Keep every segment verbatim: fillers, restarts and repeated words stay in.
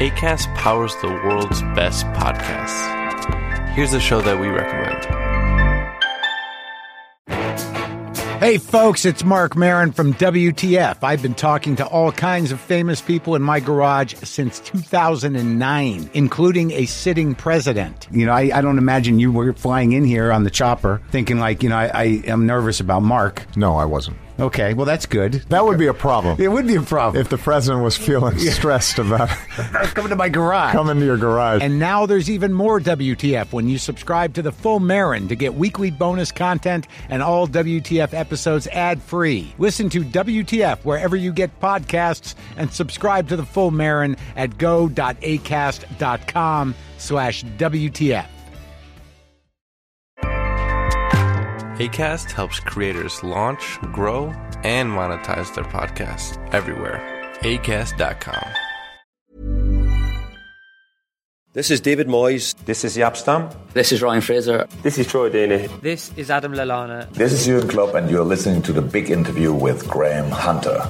Acast powers the world's best podcasts. Here's a show that we recommend. Hey folks, it's Mark Maron from W T F. I've been talking to all kinds of famous people in my garage since two thousand nine, including a sitting president. You know, I, I don't imagine you were flying in here on the chopper thinking like, you know, I, I am nervous about Mark. No, I wasn't. Okay, well, that's good. That would be a problem. It would be a problem. If the president was feeling stressed about coming to my garage. Coming to your garage. And now there's even more W T F when you subscribe to the full Maron to get weekly bonus content and all W T F episodes ad-free. Listen to W T F wherever you get podcasts and subscribe to the full Maron at go.acast.com slash WTF. Acast helps creators launch, grow, and monetize their podcasts everywhere. Acast dot com. This is David Moyes. This is Jaap Stam. This is Ryan Fraser. This is Troy Deeney. This is Adam Lallana. This is Jurgen Klopp, and you're listening to The Big Interview with Graham Hunter.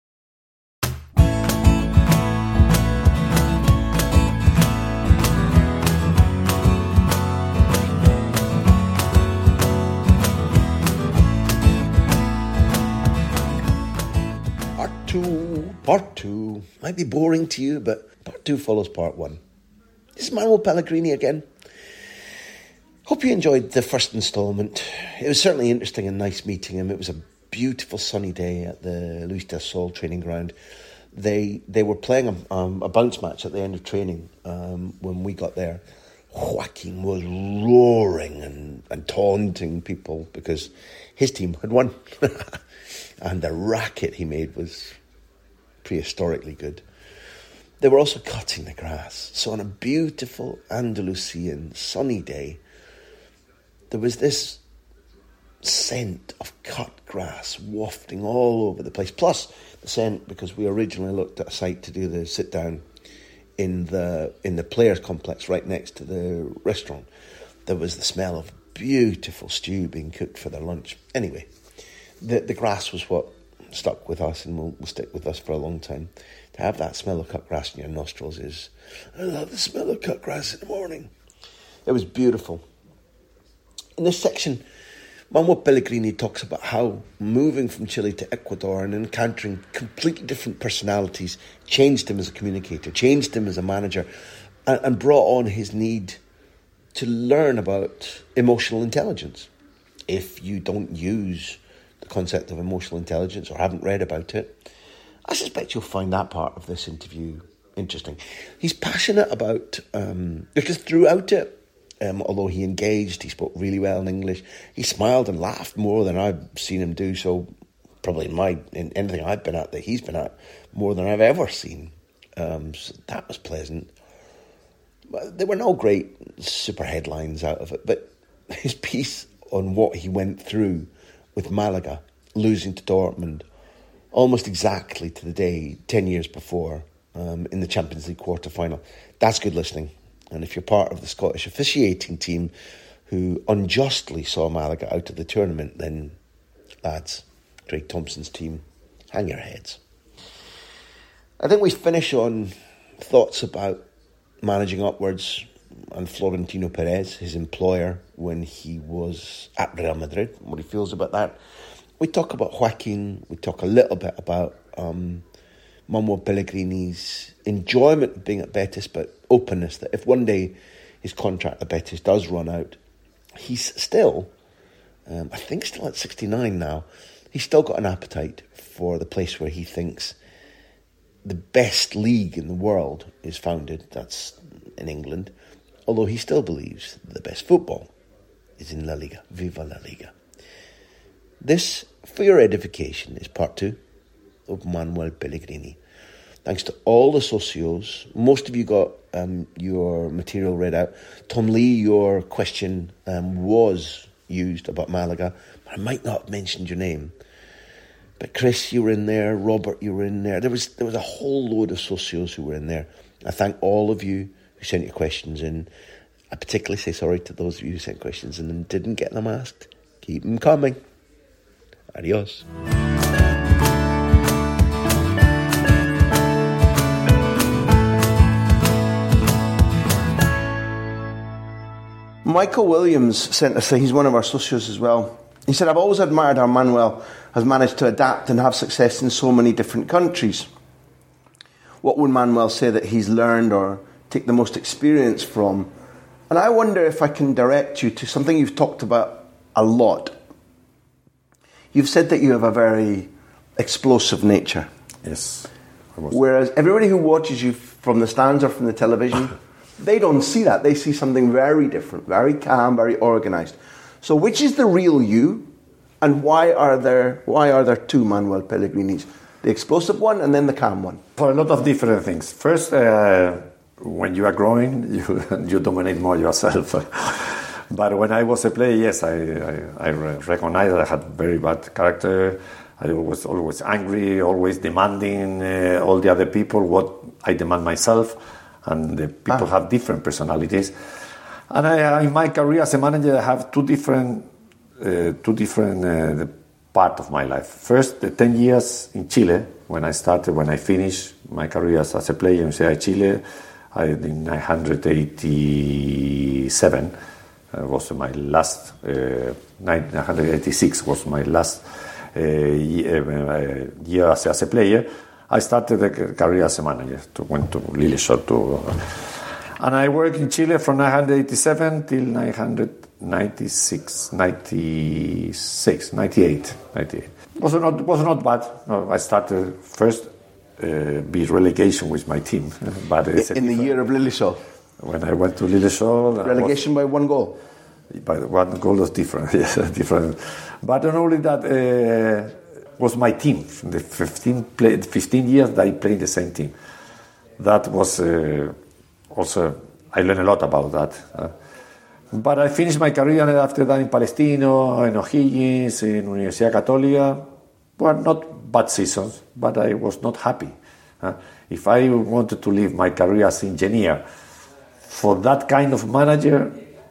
Two, part two. Might be boring to you, but part two follows part one. This is Manuel Pellegrini again. Hope you enjoyed the first instalment. It was certainly interesting and nice meeting him. It was a beautiful sunny day at the Luis del Sol training ground. They they were playing a, um, a bounce match at the end of training um, when we got there. Joaquin was roaring and, and taunting people because his team had won. And the racket he made was prehistorically good. They were also cutting the grass. So on a beautiful Andalusian sunny day, there was this scent of cut grass wafting all over the place. Plus the scent, because we originally looked at a site to do the sit down in the in the players' complex right next to the restaurant. There was the smell of beautiful stew being cooked for their lunch. Anyway, the the grass was what stuck with us and will, will stick with us for a long time. To have that smell of cut grass in your nostrils is, I love the smell of cut grass in the morning. It was beautiful. In this section, Manuel Pellegrini talks about how moving from Chile to Ecuador and encountering completely different personalities changed him as a communicator, changed him as a manager, and, and brought on his need to learn about emotional intelligence. If you don't use the concept of emotional intelligence or haven't read about it, I suspect you'll find that part of this interview interesting. He's passionate about, um, because throughout it, um, although he engaged, he spoke really well in English, he smiled and laughed more than I've seen him do so, probably in my in anything I've been at that he's been at, more than I've ever seen. Um, so that was pleasant. There were no great super headlines out of it, but his piece on what he went through with Malaga, losing to Dortmund almost exactly to the day ten years before um, in the Champions League quarter-final. That's good listening. And if you're part of the Scottish officiating team who unjustly saw Malaga out of the tournament, then, lads, Craig Thompson's team, hang your heads. I think we finish on thoughts about managing upwards and Florentino Perez, his employer, when he was at Real Madrid, what he feels about that. We talk about Joaquin, we talk a little bit about um, Manuel Pellegrini's enjoyment of being at Betis, but openness that if one day his contract at Betis does run out, he's still, um, I think still at sixty-nine now, he's still got an appetite for the place where he thinks the best league in the world is founded, that's in England, although he still believes the best football is in La Liga. Viva La Liga. This, for your edification, is part two of Manuel Pellegrini. Thanks to all the socios. Most of you got um, your material read out. Tom Lee, your question um, was used about Malaga, but I might not have mentioned your name. But Chris, you were in there. Robert, you were in there. There was there was a whole load of socios who were in there. I thank all of you who sent your questions in. I particularly say sorry to those of you who sent questions in and didn't get them asked. Keep them coming. Adios. Michael Williams sent us, he's one of our socios as well. He said, I've always admired how Manuel has managed to adapt and have success in so many different countries. What would Manuel say that he's learned or take the most experience from? And I wonder if I can direct you to something you've talked about a lot. You've said that you have a very explosive nature. Yes. Whereas everybody who watches you from the stands or from the television, they don't see that. They see something very different, very calm, very organised. So which is the real you, and why are there why are there two Manuel Pellegrinis? The explosive one and then the calm one? For a lot of different things. First, uh, when you are growing, you you dominate more yourself. But when I was a player, yes, I, I, I recognized that I had very bad character. I was always angry, always demanding uh, all the other people what I demand myself, and the people ah. have different personalities. And I, in my career as a manager, I have two different, uh, two different uh, part of my life. First, the ten years in Chile, when I started, when I finished my career as, as a player in C I Chile, I, in nineteen eighty-seven uh, was my last, uh, nineteen eighty-six was my last uh, year, uh, year as, as a player. I started a career as a manager, to, went to Lilleshall to... Uh, And I worked in Chile from nineteen eighty-seven till nineteen ninety-six, ninety-six, ninety-eight, ninety-eight. Was not was not bad. No, I started first uh, be relegation with my team, but it's in the year of Lilleshall. When I went to Lilleshall, relegation was, by one goal. By one goal was different, yes, different. But not only that, uh, was my team. The fifteen play, fifteen years that I played the same team. That was. Uh, Also, I learned a lot about that. Uh, but I finished my career after that in Palestino, in O'Higgins, in Universidad Católica. Well, not bad seasons, but I was not happy. Uh, if I wanted to leave my career as engineer for that kind of manager,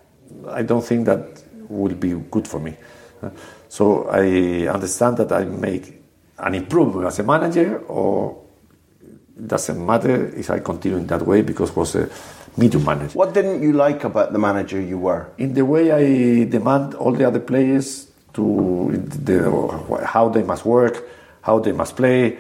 I don't think that would be good for me. Uh, so I understand that I make an improvement as a manager, or it doesn't matter if I continue in that way, because I was a medium manager. What didn't you like about the manager you were? In the way I demand all the other players to the, how they must work, how they must play,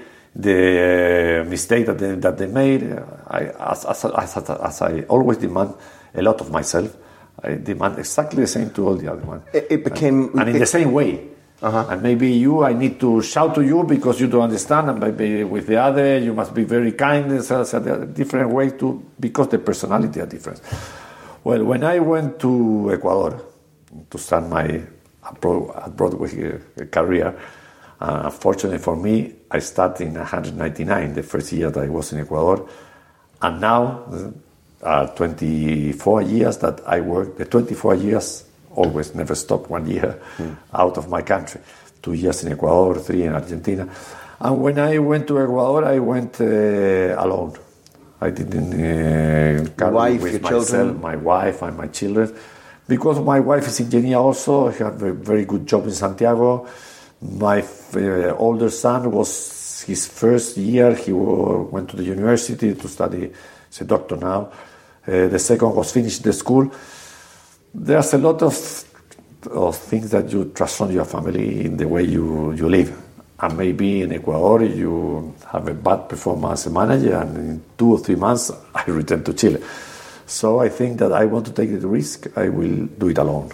the mistake that they, that they made. I, as, as, as, as I always demand a lot of myself, I demand exactly the same to all the other ones. It, it became... And, and in it, the same way. Uh-huh. And maybe you, I need to shout to you because you don't understand, and maybe with the other, you must be very kind. There's a different way to, because the personality are different. Well, when I went to Ecuador to start my abroad career, uh, fortunately for me, I started in nineteen ninety-nine, the first year that I was in Ecuador, and now, uh, twenty-four years that I worked, the twenty-four years. Always never stopped one year mm. out of my country. Two years in Ecuador, three in Argentina. And when I went to Ecuador, I went uh, alone. I didn't uh, carry with myself, children. my wife and my children. Because my wife is engineer also, I have a very good job in Santiago. My uh, older son was his first year, he went to the university to study, he's a doctor now. Uh, the second was finished the school. There's a lot of, of things that you transform your family in the way you, you live. And maybe in Ecuador you have a bad performance as a manager, and in two or three months I return to Chile. So I think that I want to take the risk, I will do it alone.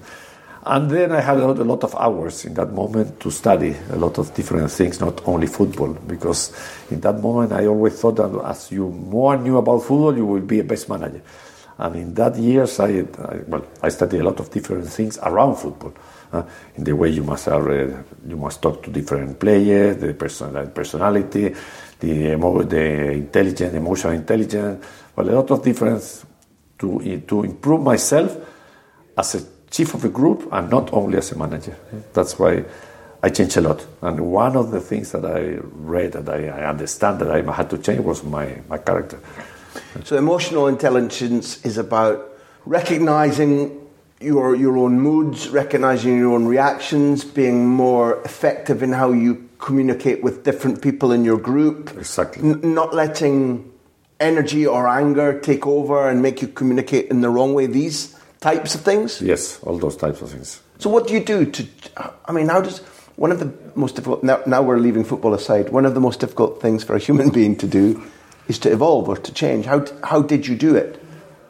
And then I had a lot of hours in that moment to study a lot of different things, not only football, because in that moment I always thought that as you more knew about football, you will be a best manager. And in that years, I, I well, I studied a lot of different things around football. Uh, in the way you must uh, you must talk to different players, the person, personality, the emo, the intelligence, emotional intelligence. Well, a lot of difference to to improve myself as a chief of a group and not only as a manager. That's why I changed a lot. And one of the things that I read that I, I understand that I had to change was my, my character. So emotional intelligence is about recognizing your your own moods, recognizing your own reactions, being more effective in how you communicate with different people in your group. Exactly. N- not letting energy or anger take over and make you communicate in the wrong way. These types of things? Yes, all those types of things. So what do you do to, I mean, how does, one of the most difficult, now, now we're leaving football aside, one of the most difficult things for a human being to do is to evolve or to change. How how did you do it?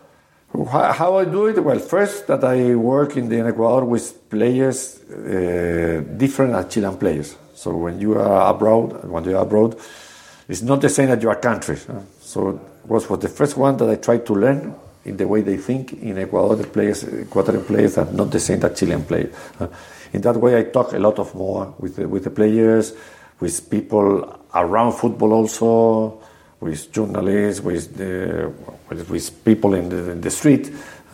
How I do it? Well, first that I work in the Ecuador with players uh, different as Chilean players. So when you are abroad, when you are abroad, it's not the same as your country. So it was, was the first one that I tried to learn in the way they think in Ecuador. The players, Ecuadorian players are not the same as Chilean players. In that way, I talk a lot of more with the, with the players, with people around football also, with journalists, with the, with people in the, in the street, uh,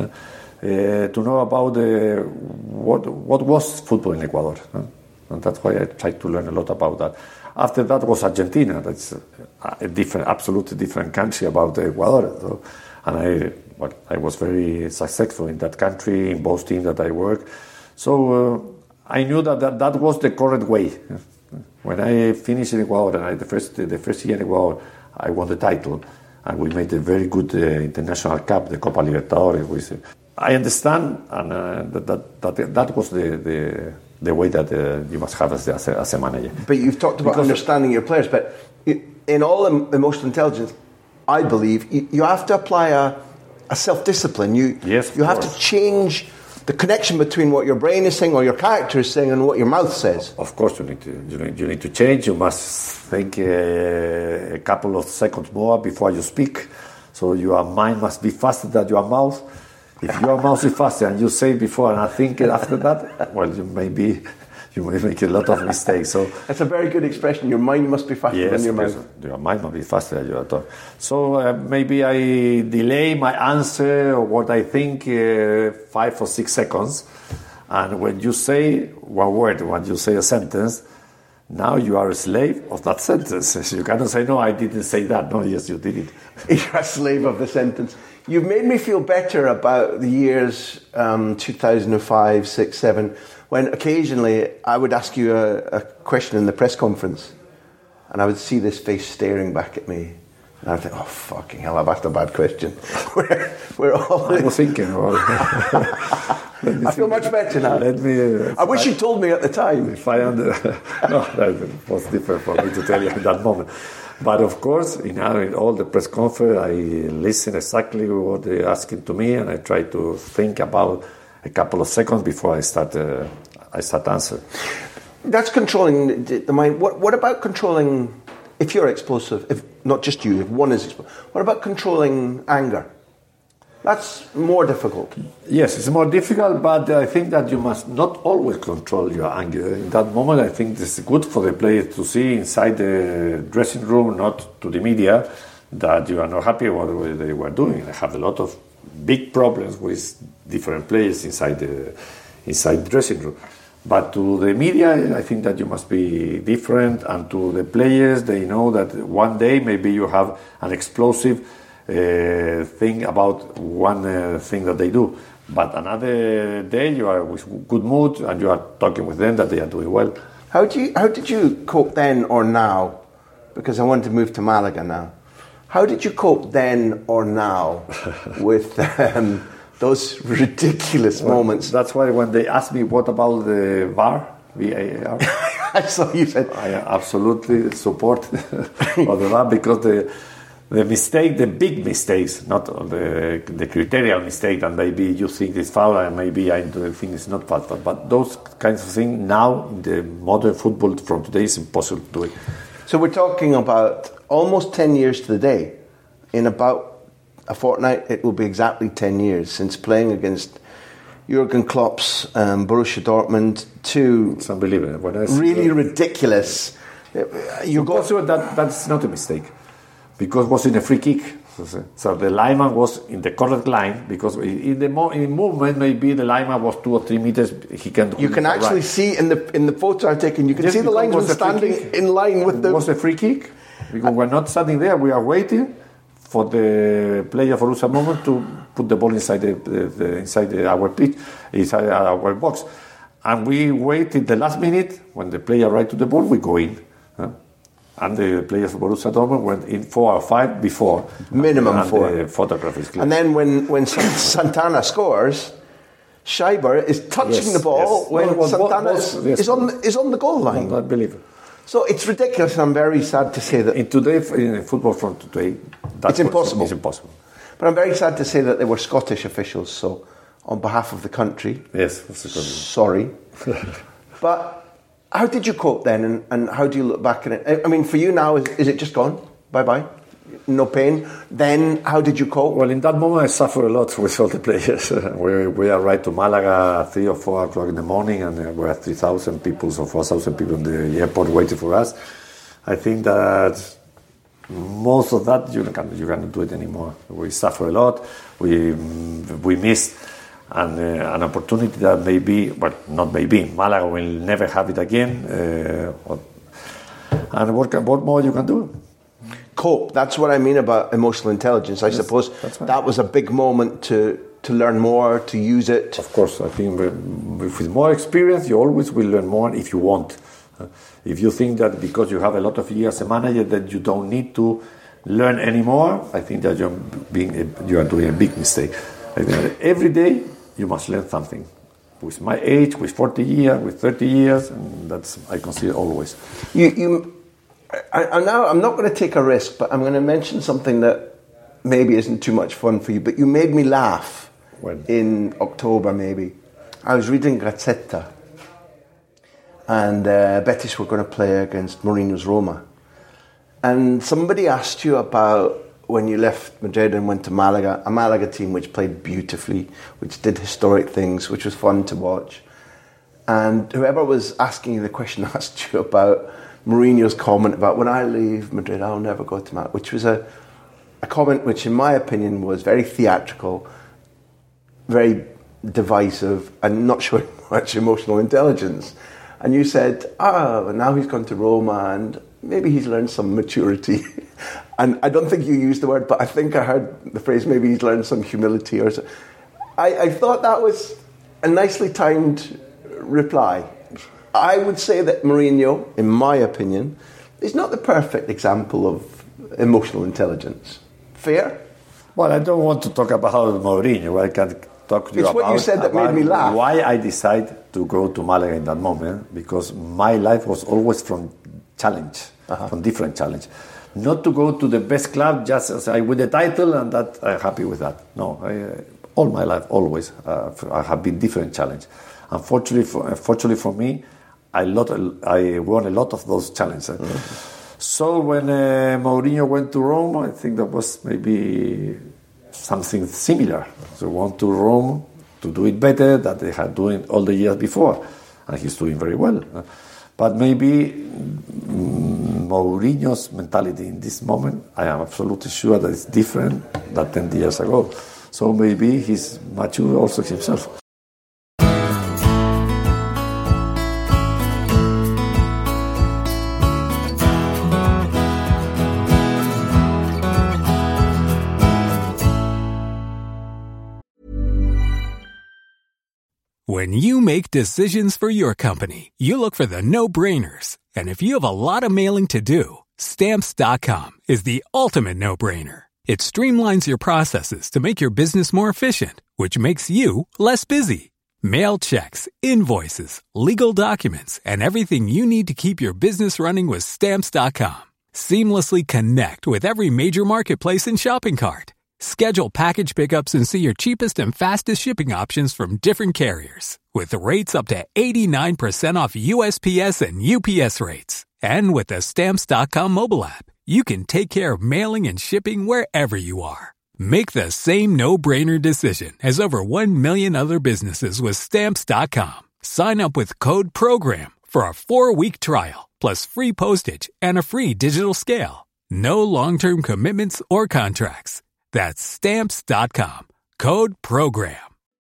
to know about the, what what was football in Ecuador. Uh, and that's why I tried to learn a lot about that. After that was Argentina. That's a different, absolutely different country about Ecuador. So, and I, well, I was very successful in that country, in both teams that I work. So uh, I knew that, that that was the correct way. When I finished in Ecuador, and I, the first the first year in Ecuador, I won the title, and we made a very good uh, international cup, the Copa Libertadores. With, uh, I understand, and uh, that, that that that was the the, the way that uh, you must have as, as, a, as a manager. But you've talked about because understanding your players, but in all emotional intelligence, I believe you, you have to apply a, a self-discipline. You yes, you have course. to change the connection between what your brain is saying or your character is saying and what your mouth says. Of course, you need to you need, you need to change. You must think uh, a couple of seconds more before you speak. So your mind must be faster than your mouth. If your mouth is faster and you say before and I think after that, well, you may be, you may make a lot of mistakes. So that's a very good expression. Your mind must be faster yes, than your mouth. Your mind must be faster than your thought. So uh, maybe I delay my answer or what I think uh, five or six seconds. And when you say one word, when you say a sentence, now you are a slave of that sentence. You cannot say, no, I didn't say that. No, yes, you did it. You're a slave of the sentence. You've made me feel better about the years um, two thousand five, six, seven, when occasionally I would ask you a, a question in the press conference and I would see this face staring back at me. And I'd think, oh, fucking hell, I've asked a bad question. we're, we're all... I was thinking about it. I feel much better now. Let me, uh, I wish you told me at the time. If I under, no, that was different for me to tell you in that moment. But of course, in, in all the press conference, I listen exactly what they're asking to me, and I try to think about a couple of seconds before I start. Uh, I start answering. That's controlling the, the mind. What, what about controlling? If you're explosive, if not just you, if one is explosive, what about controlling anger? That's more difficult. Yes, it's more difficult, but I think that you must not always control your anger. In that moment, I think it's good for the players to see inside the dressing room, not to the media, that you are not happy with what they were doing. I have a lot of big problems with different players inside the inside the dressing room. But to the media, I think that you must be different, and to the players, they know that one day maybe you have an explosive Uh, thing about one uh, thing that they do, but another day you are with good mood and you are talking with them that they are doing well. How do you? How did you cope then or now? Because I want to move to Malaga now. How did you cope then or now with um, those ridiculous well, moments? That's why when they asked me what about the V A R, V A R, I saw you said I absolutely support of the V A R because the. The mistake, the big mistakes, not the the criterial mistake, and maybe you think it's foul, and maybe I think it's not foul, but those kinds of things now in the modern football from today is impossible to do it. So we're talking about almost ten years to the day. In about a fortnight, it will be exactly ten years since playing against Jurgen Klopp's um, Borussia Dortmund. Two it's unbelievable. When I really ridiculous. You got so that that's not a mistake. Because it was in a free kick. So the lineman was in the correct line, because in the mo- in movement, maybe the lineman was two or three meters. He can. You can actually right. see in the in the photo I'm taking, you can yes, see the linesman standing in line with the... It was a free kick, because we're not standing there, we are waiting for the player for a moment to put the ball inside the, the, the inside the, our pitch, inside our box. And we waited the last minute, when the player right to the ball, we go in. Huh? And the players of Borussia Dortmund went in four or five before. Minimum and four. The photograph is clear. And then when, when Santana scores, Schreiber is touching Yes, the ball yes. when Well, well, Santana both- is, yes. is on is on the goal line. Unbelievable. So it's ridiculous, and I'm very sad to say that In today, in football from today, that's It's impossible. It's impossible. But I'm very sad to say that they were Scottish officials, so on behalf of the country, Yes, that's the problem. sorry. But how did you cope then, and, and how do you look back at it? I- I mean, for you now, is, is it just gone? Bye-bye? No pain? Then how did you cope? Well, in that moment, I suffer a lot with all the players. we, we arrived to Malaga at three or four o'clock in the morning, and there were three thousand people, so four thousand people in the airport waiting for us. I think that most of that you can you cannot do it anymore. We suffer a lot. We we missed an uh, an opportunity that maybe, well, not maybe. Malaga will never have it again. Uh, and what can, what more you can do? Cope. That's what I mean about emotional intelligence. I Yes, suppose that's right. that was a big moment to to learn more, to use it. Of course, I think with with more experience, you always will learn more if you want. Uh, If you think that because you have a lot of years as a manager that you don't need to learn anymore, I think that you're being a, you are doing a big mistake. I think that every day you must learn something. With my age, with forty years, with thirty years, and that's I consider always. You, you. I, I now I'm not going to take a risk, but I'm going to mention something that maybe isn't too much fun for you. But you made me laugh When? in October. Maybe I was reading Gazzetta, and uh, Betis were going to play against Mourinho's Roma, and somebody asked you about when you left Madrid and went to Malaga, a Malaga team which played beautifully, which did historic things, which was fun to watch. And whoever was asking you the question asked you about Mourinho's comment about, when I leave Madrid, I'll never go to Malaga, which was a, a comment which, in my opinion, was very theatrical, very divisive, and not showing much emotional intelligence. And you said, oh, now he's gone to Roma, and maybe he's learned some maturity. And I don't think you used the word, but I think I heard the phrase, maybe he's learned some humility or so. I, I thought that was a nicely timed reply. I would say that Mourinho, in my opinion, is not the perfect example of emotional intelligence. Fair? Well, I don't want to talk about Mourinho. I can talk to you It's about what you said that made about me laugh. why I decided to go to Malaga in that moment, because my life was always from challenge, Uh-huh. from different challenge. Not to go to the best club just as I win the title and that I'm happy with that. No, I, uh, all my life, always, uh, I have been different challenge. Unfortunately for, unfortunately for me, I, lot, I won a lot of those challenges. Mm-hmm. So when uh, Mourinho went to Rome, I think that was maybe something similar. So went to Rome to do it better than they had doing all the years before, and he's doing very well. But maybe mm, Mourinho's mentality in this moment, I am absolutely sure that it's different than ten years ago. So maybe he's mature also himself. When you make decisions for your company, you look for the no-brainers. And if you have a lot of mailing to do, Stamps dot com is the ultimate no-brainer. It streamlines your processes to make your business more efficient, which makes you less busy. Mail checks, invoices, legal documents, and everything you need to keep your business running with Stamps dot com. Seamlessly connect with every major marketplace and shopping cart. Schedule package pickups and see your cheapest and fastest shipping options from different carriers, with rates up to eighty-nine percent off U S P S and U P S rates. And with the Stamps dot com mobile app, you can take care of mailing and shipping wherever you are. Make the same no-brainer decision as over one million other businesses with Stamps dot com. Sign up with code PROGRAM for a four-week trial, plus free postage and a free digital scale. No long-term commitments or contracts. That's Stamps dot com. Code PROGRAM.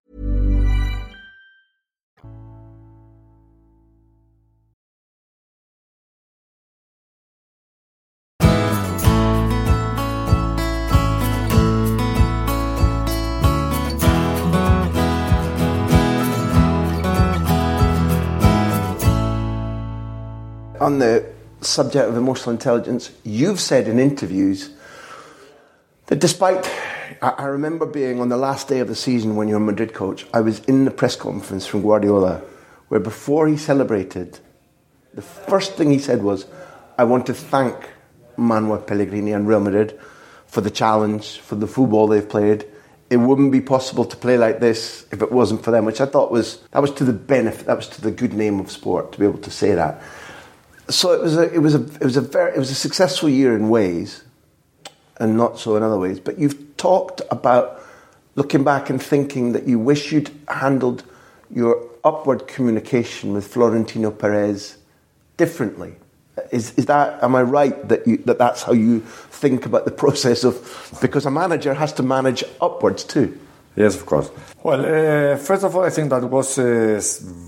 On the subject of emotional intelligence, you've said in interviews that despite I, I remember being on the last day of the season when you're a Madrid coach. I was in the press conference from Guardiola, where before he celebrated, the first thing he said was, I want to thank Manuel Pellegrini and Real Madrid for the challenge, for the football they've played. It wouldn't be possible to play like this if it wasn't for them, which I thought was, that was to the benefit, that was to the good name of sport, to be able to say that. So it was a, it was a, it was a very, it was a successful year in ways, and not so in other ways. But you've talked about looking back and thinking that you wish you'd handled your upward communication with Florentino Perez differently. Is is that, am I right that you, that that's how you think about the process of, because a manager has to manage upwards too? Yes, of course. Well, uh, first of all, I think that was a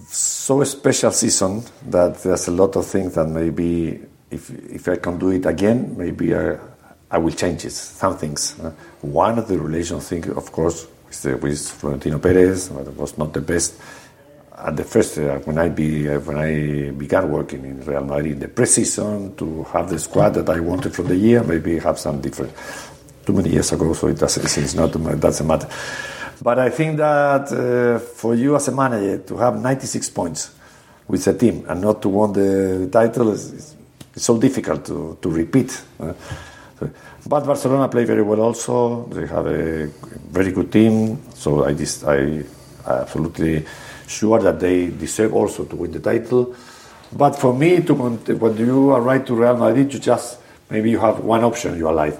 so special season that there's a lot of things that maybe if if I can do it again, maybe I, I will change it, some things. Uh, one of the relation thing, of course, is the, with Florentino Perez, but it was not the best. At the first, uh, when I be uh, when I began working in Real Madrid in the pre-season, to have the squad that I wanted for the year, maybe have some different. Too many years ago, so it doesn't. It's not. It doesn't matter. But I think that uh, for you as a manager to have ninety-six points with a team and not to win the title is, is it's so difficult to to repeat. Uh, so, but Barcelona play very well also. They have a very good team. So I just I, I absolutely. Sure that they deserve also to win the title, but for me to when you arrive to Real Madrid, you just maybe you have one option in your life.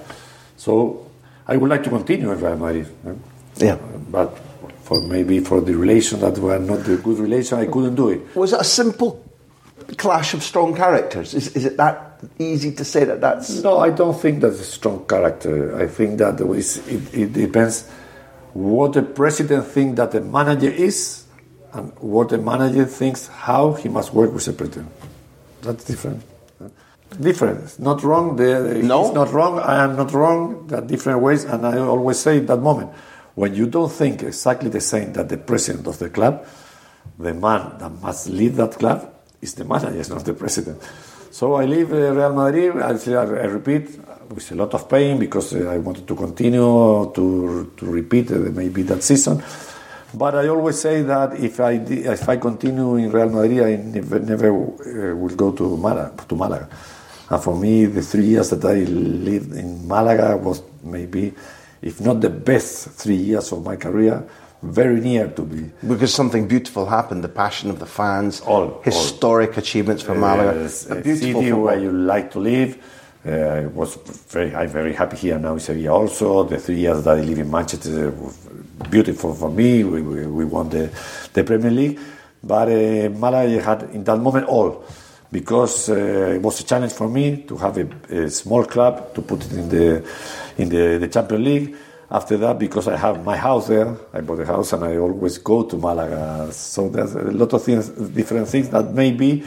So I would like to continue in Real Madrid. Yeah, but for maybe for the relation that were not the good relation, I couldn't do it. Was it a simple clash of strong characters? Is is it that easy to say that that's? No, I don't think that's a strong character. I think that it, it depends what the president thinks that the manager is. And what the manager thinks, how he must work with the president. That's different. Different. Not wrong. The, no. He's not wrong. I am not wrong. There are different ways. And I always say in that moment, when you don't think exactly the same that the president of the club, the man that must lead that club is the manager, it's not the president. So I leave uh, Real Madrid. I, I repeat, with a lot of pain because uh, I wanted to continue to, to repeat uh, maybe that season. But I always say that if I if I continue in Real Madrid, I never, never uh, will go to Malaga, to Malaga. And for me, the three years that I lived in Malaga was maybe, if not the best three years of my career, very near to be. Because something beautiful happened, the passion of the fans, all historic all. achievements for Malaga. Uh, a beautiful city where you like to live. Uh, I was very, I'm very happy here now in Sevilla also. The three years that I live in Manchester were beautiful for me. We, we, we won the, the Premier League. But uh, Malaga had in that moment all. Because uh, it was a challenge for me to have a, a small club, to put it in the in the, the Champions League. After that, because I have my house there, I bought a house and I always go to Malaga. So there's a lot of things, different things that maybe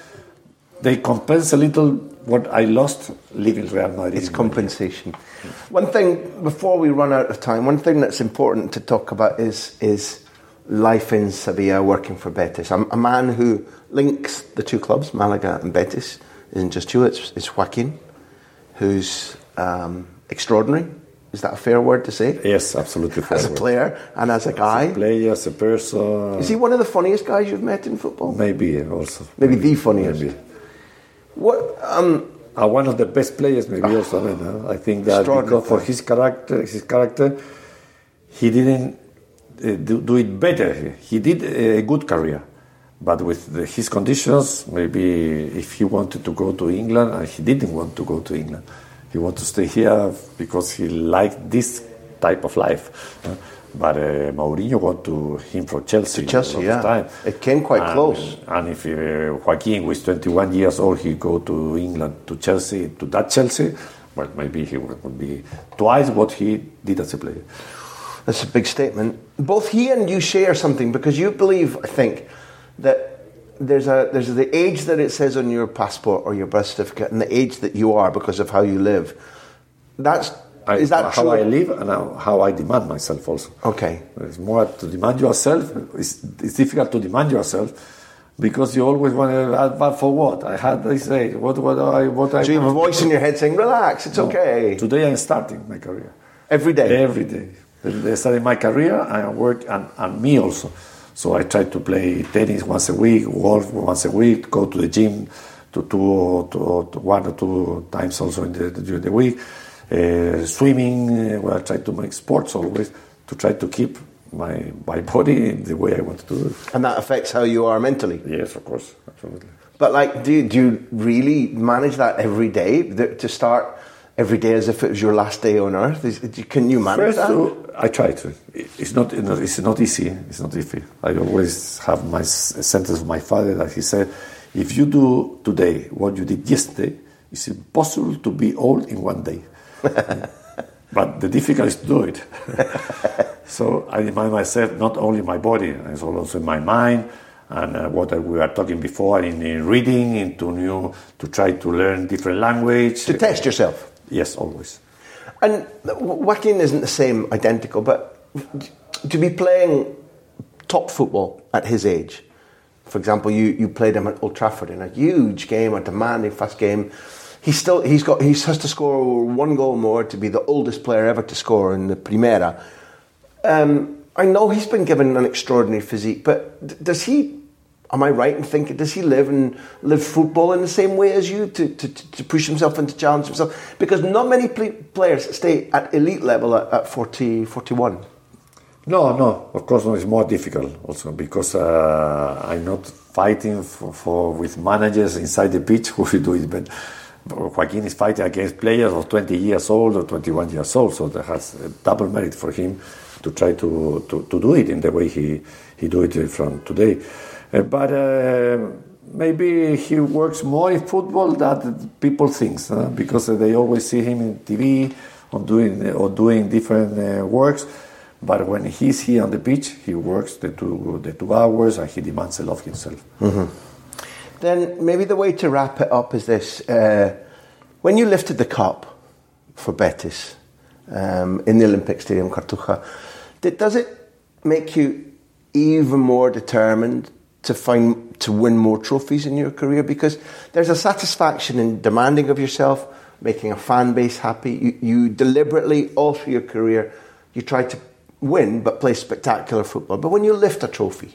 they compensate a little what I lost leaving Real Madrid. It's compensation. One thing, before we run out of time, one thing that's important to talk about is is life in Sevilla, working for Betis. I'm a man who links the two clubs, Malaga and Betis, isn't just you, it's, it's Joaquin, who's um, extraordinary. Is that a fair word to say? Yes, absolutely fair As a word. player and as a guy? As a player, as a person. Is he one of the funniest guys you've met in football? Maybe also. Maybe the funniest? Maybe. What? Um, uh, one of the best players, maybe uh, also. I, mean, uh, I think that because for his character, his character, he didn't uh, do, do it better. He did a good career. But with the, his conditions, maybe if he wanted to go to England, and he didn't want to go to England. He wanted to stay here because he liked this type of life. Uh, but uh, Mourinho went to him from Chelsea. To Chelsea, yeah. Time. It came quite and, close. And if uh, Joaquin was twenty-one years old, he go to England, to Chelsea, to that Chelsea, well, maybe he would be twice what he did as a player. That's a big statement. Both he and you share something, because you believe, I think, that there's a there's the age that it says on your passport or your birth certificate and the age that you are because of how you live. That's I, is that how true? I live and how, how I demand myself also. Okay. It's more to demand yourself. It's, it's difficult to demand yourself because you always want to. But for what? I had this age. What what I what I. So you have a voice in your head saying, "Relax, it's no, okay." Today I'm starting my career. Every day? Every day. They started my career, I work, and, and me also. So I try to play tennis once a week, golf once a week, go to the gym to two, to, to one or two times also in the, during the week. Uh, swimming, uh, well, I try to make sports always to try to keep my my body in the way I want to do it. And that affects how you are mentally? Yes, of course, absolutely. But like, do you, do you really manage that every day, to start every day as if it was your last day on earth? Is, can you manage First, that? Uh, I try to. It's not, it's not easy. It's not easy. I always have my sentence of my father that he said, if you do today what you did yesterday, it's impossible to be old in one day. But the difficulty is to do it. So I remind myself, not only my body, it's also my mind, and uh, what we were talking before in, in reading, into new, to try to learn different language. To test yourself? Yes, always. And Joaquin isn't the same, identical, but to be playing top football at his age, for example, you, you played him at Old Trafford in a huge game, a demanding fast game. He's still he's got he has to score one goal more to be the oldest player ever to score in the Primera. Um, I know he's been given an extraordinary physique, but does he? Am I right in thinking does he live and live football in the same way as you to to, to push himself and to challenge himself? Because not many play, players stay at elite level at, at forty, forty-one. No, no. Of course, no. It's more difficult also because uh, I'm not fighting for, for with managers inside the pitch who will do it, but. Joaquin is fighting against players of twenty years old or twenty-one years old, so that has a double merit for him to try to, to, to do it in the way he, he do it from today. Uh, but uh, maybe he works more in football than people think, uh, because they always see him in T V or doing, or doing different uh, works. But when he's here on the pitch, he works the two, the two hours and he demands a lot of himself. Mm-hmm. Then maybe the way to wrap it up is this. Uh, when you lifted the cup for Betis um, in the Olympic Stadium, Cartuja, did, does it make you even more determined to find to win more trophies in your career? Because there's a satisfaction in demanding of yourself, making a fan base happy. You, you deliberately, all through your career, you try to win but play spectacular football. But when you lift a trophy,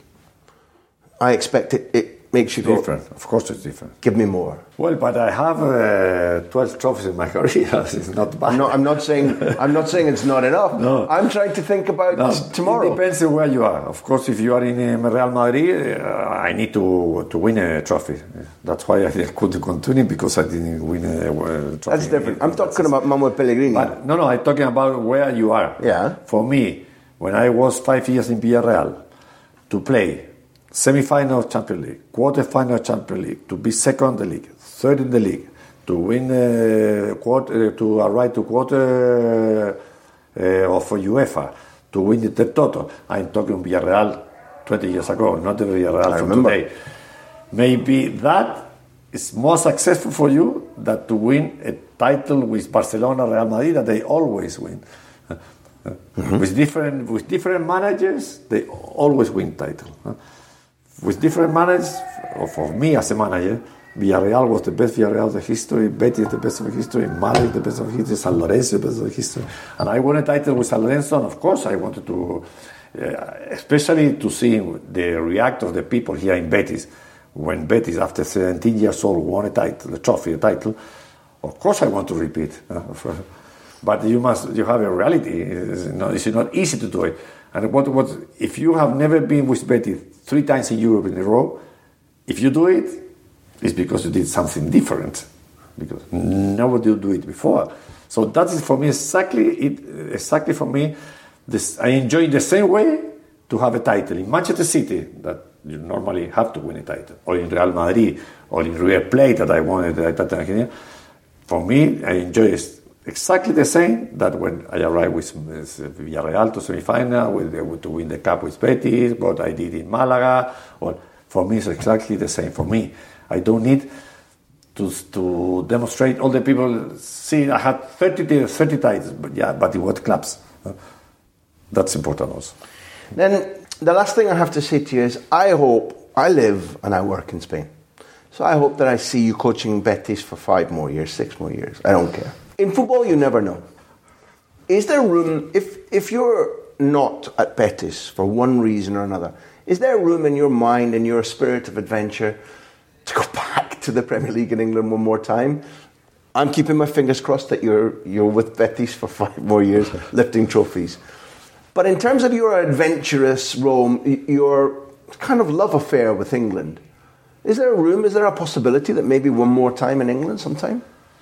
I expect it... it makes you go, different. Of course, it's different. Give me more. Well, but I have uh, twelve trophies in my career. It's not bad. I'm not, I'm not saying. I'm not saying it's not enough. No. I'm trying to think about no. tomorrow. It depends on where you are. Of course, if you are in uh, Real Madrid, uh, I need to to win a trophy. That's why I couldn't continue because I didn't win a, a trophy. That's different. I'm talking about Manuel Pellegrini. But, no, no. I'm talking about where you are. Yeah. For me, when I was five years in Villarreal, to play. Semi-final of Champions League, quarter-final of Champions League, to be second in the league, third in the league, to win uh, quarter, to arrive to quarter uh, of UEFA, to win the Toto. I'm talking Villarreal twenty years ago, not the Villarreal I from remember. today. Maybe that is more successful for you than to win a title with Barcelona, Real Madrid, that they always win. Mm-hmm. With different with different managers, they always win title. With different managers, or for me as a manager, Villarreal was the best Villarreal of the history, Betis the best of history, Madrid the best of history, San Lorenzo the best of history. And I won a title with San Lorenzo, and of course I wanted to, uh, especially to see the react of the people here in Betis. When Betis, after seventeen years old, won a title, the trophy, a title, of course I want to repeat. Uh, but you must, you have a reality. It's not, it's not easy to do it. And what, what, if you have never been with Betis three times in Europe in a row, if you do it, it's because you did something different. Because nobody would do it before. So that is for me exactly it. Exactly for me, this, I enjoy the same way to have a title in Manchester City that you normally have to win a title, or in Real Madrid, or in River Plate that I wanted the title. For me, I enjoy it. Exactly the same that when I arrived with Villarreal to semi-final, with, to win the cup with Betis, what I did in Malaga. Well, for me, it's exactly the same. For me, I don't need to to demonstrate. All the people see I had thirty, thirty titles, but yeah, but in what clubs? That's important also. Then the last thing I have to say to you is, I hope I live and I work in Spain, so I hope that I see you coaching Betis for five more years, six more years. I don't care. In football, you never know. Is there room, if if you're not at Betis for one reason or another, is there room in your mind and your spirit of adventure to go back to the Premier League in England one more time? I'm keeping my fingers crossed that you're you're with Betis for five more years, lifting trophies. But in terms of your adventurous Rome, your kind of love affair with England, is there a room, is there a possibility that maybe one more time in England sometime?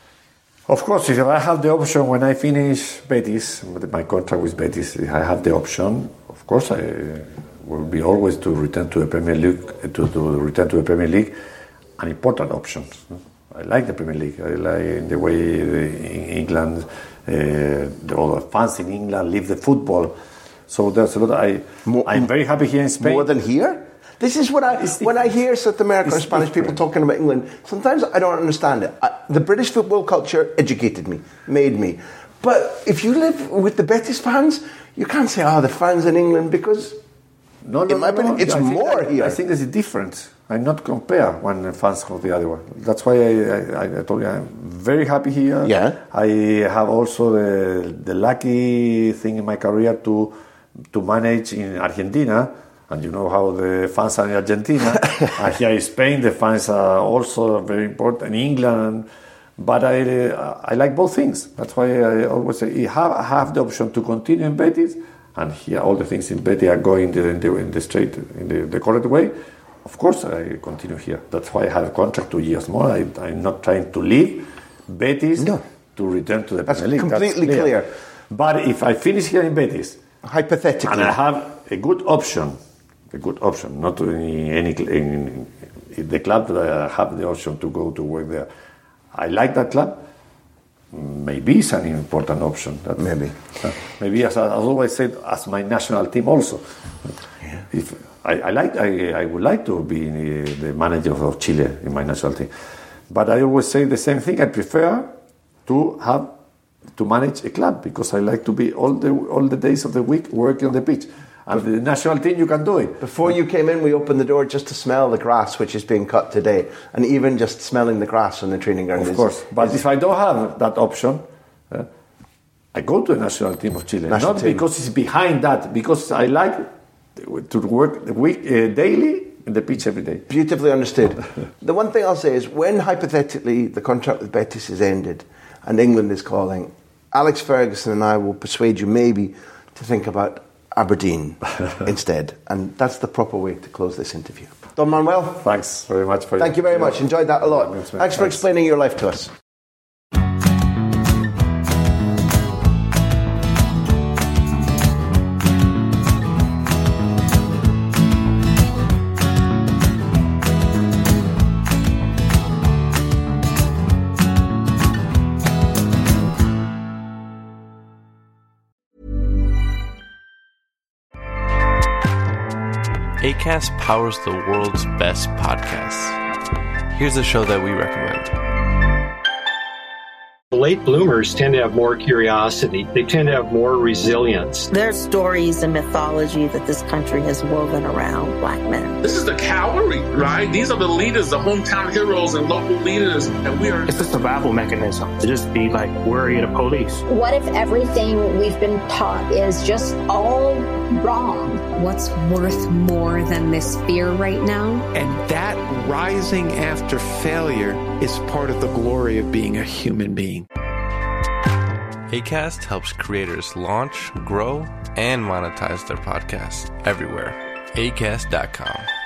Of course, if I have the option when I finish Betis, with my contract with Betis, if I have the option, of course I will be always to return to the Premier League, to, to return to the Premier League, an important option. I like the Premier League. I like the way in England, uh, the, all the fans in England live the football. So there's a lot. I, more, I'm very happy here in Spain. More than here? This is what I, when I hear South American or Spanish different. people talking about England, sometimes I don't understand it. I, the British football culture educated me, made me. But if you live with the Betis fans, you can't say, oh, the fans in England, because no, no, in my no, opinion, no. it's I more that, here. I think there's a difference. I not compare one fans of the other one. That's why I, I, I told you I'm very happy here. Yeah. I have also the, the lucky thing in my career to to manage in Argentina. And you know how the fans are in Argentina. And here in Spain, the fans are also very important. In England, but I uh, I like both things. That's why I always say, I have, I have the option to continue in Betis, and here all the things in Betis are going in the, in the straight, in the, the correct way. Of course, I continue here. That's why I have a contract two years more. I, I'm not trying to leave Betis no. to return to the That's Premier League. Completely That's clear. clear. But if I finish here in Betis, hypothetically, and I have a good option. A good option, not in any in, in the club that I have the option to go to work there. I like that club. Maybe it's an important option. That maybe, uh, maybe as I always said, as my national team also. Yeah. If I, I like, I, I would like to be the manager of Chile in my national team, but I always say the same thing. I prefer to have to manage a club because I like to be all the all the days of the week working on the pitch. And the national team, you can do it. Before you came in, we opened the door just to smell the grass, which is being cut today. And even just smelling the grass on the training ground. Of is, course. But is, if I don't have that option, uh, I go to the national team of Chile. Not team. because it's behind that, because I like to work the week, uh, daily in the pitch every day. Beautifully understood. The one thing I'll say is, when hypothetically the contract with Betis is ended and England is calling, Alex Ferguson and I will persuade you maybe to think about Aberdeen instead, and that's the proper way to close this interview. Don Manuel, thanks very much for thank you very much. Enjoyed that a lot. Thanks, thanks for explaining your life to us. Acast powers the world's best podcasts. Here's a show that we recommend. Late bloomers tend to have more curiosity. They tend to have more resilience. There's stories and mythology that this country has woven around black men. This is the cavalry, right? These are the leaders, the hometown heroes and local leaders. And we are... It's a survival mechanism to just be like worried of police. What if everything we've been taught is just all wrong? What's worth more than this fear right now? And that rising after failure is part of the glory of being a human being. Acast helps creators launch, grow, and monetize their podcasts everywhere. Acast dot com.